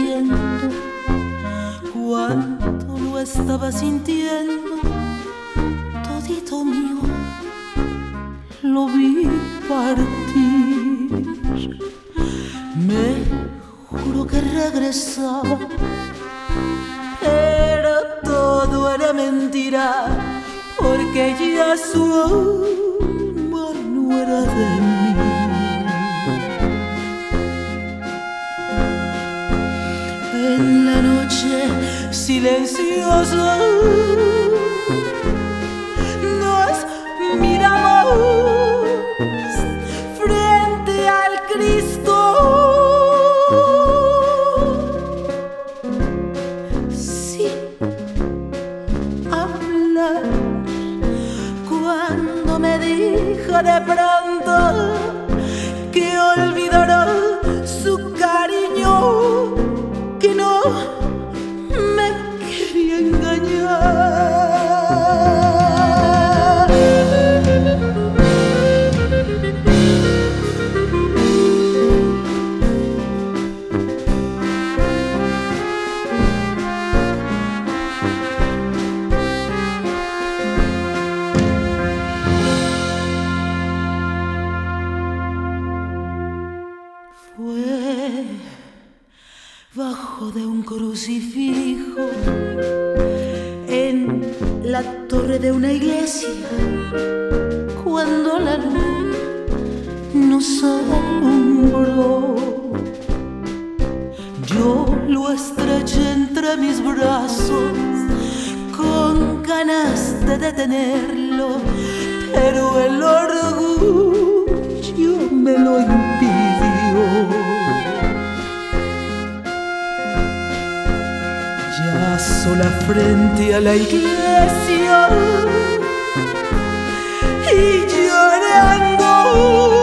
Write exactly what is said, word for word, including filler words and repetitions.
muriendo, cuánto lo estaba sintiendo, todito mío lo vi partir. Me juro que regresaba, pero todo era mentira, porque ya su amor no era de mí. En la noche silenciosa nos miramos frente al Cristo. Sin hablar, cuando me dijo de pronto que olvidará su cariño, que no me quería engañar. Fue bajo de un crucifijo en la torre de una iglesia, cuando la luz nos alumbró. Yo lo estreché entre mis brazos con ganas de detenerlo, pero el orgullo me lo impidió. Ya sola frente a la iglesia y llorando